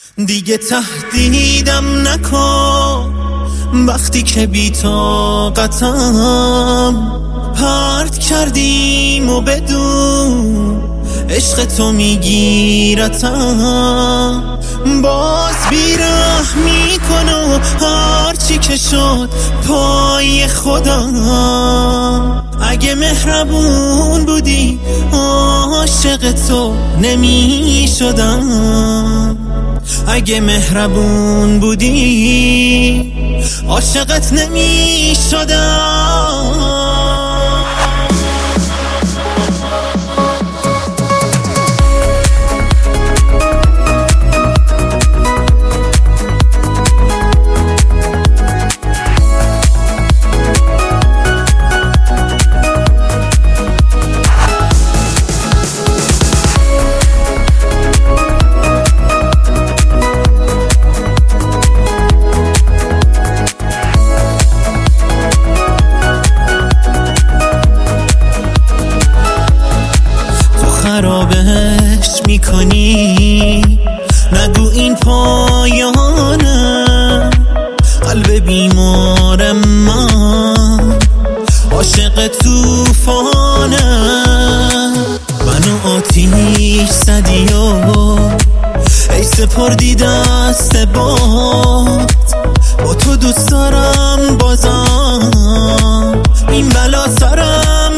دیگه تهدیدم نکن وقتی که بی طاقتم پرت کردیم و بدون عشق تو میگیرتم. باز بیرحمی کن و هرچی که شد پای خودم. اگه مهربون بودی عاشق تو نمی شدم. اگه مهربون بودی عاشقت نمی شدم. خرابش میکنی نگو این پایانه. قلب بیمار من عاشق توفانه. منو آتیش زدی و ای سپردی دست باد. با تو دوست دارم بازم این بلا سرم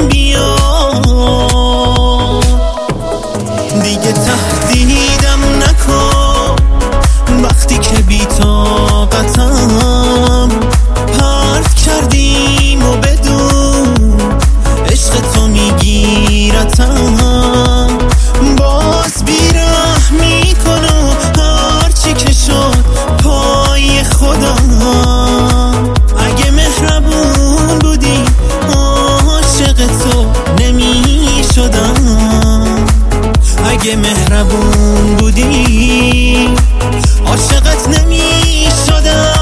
بیاد. دیگه تهدیدم نکن وقتی که بی طاقتم پرت کردیم و بدون عشق تو میگیرتم. باز بیرحمی کن و هرچی که شد پای خودم. اگه مهربون بودی عاشق تو نمی شدم. اگه مهربون بودی عاشقت نمی شدم.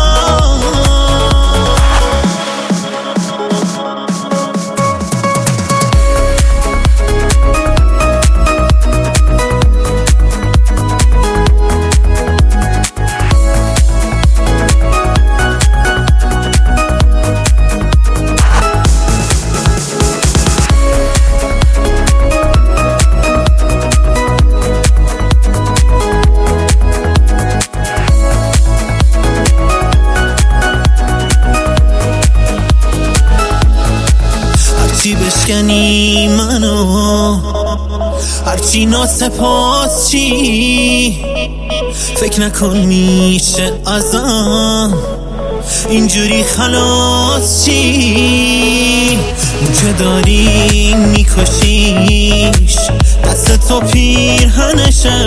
هرچی بشکنی منو هرچی ناسپاس چی فکر نکن میشه ازم اینجوری خلاص چی. اون که داری میکشیش دست تو پیرهنشه.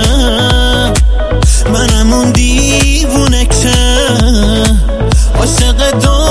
منم اون دیوونه که عاشق